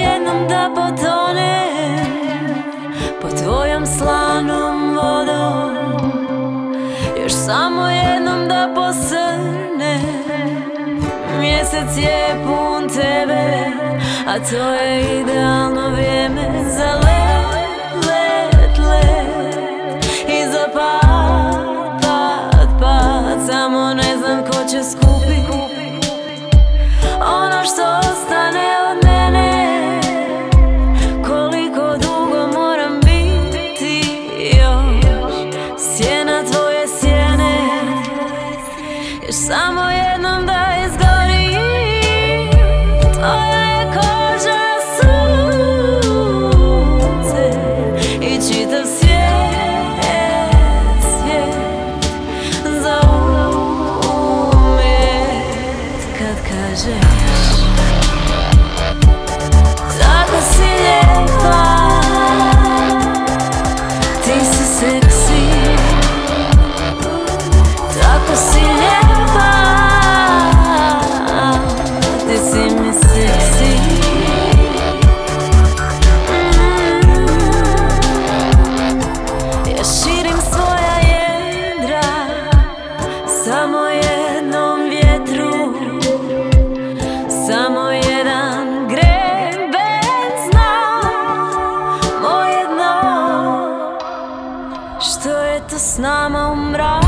jednom da potonem pod tvojom slanom vodom, još samo jednom da posrnem. Mjesec je pun tebe, a to je idealno vrijeme za let, let, let i za pad, pad, pad. Samo ne znam ko će skupiti ono što ostane od mene. Koliko dugo moram biti još sjena tvoje sjene, još samo jednom da izgori tvoja koža, sunce i čitav svijet, svijet za uvijek. Kad kažeš tako si lijepa, ti si seksi, tako si lijepa, ti si mi seksi. Ja širim svoja jedra samo jednom vjetru, samo jedan greben zna moje dno. Što je to s nama u mraku?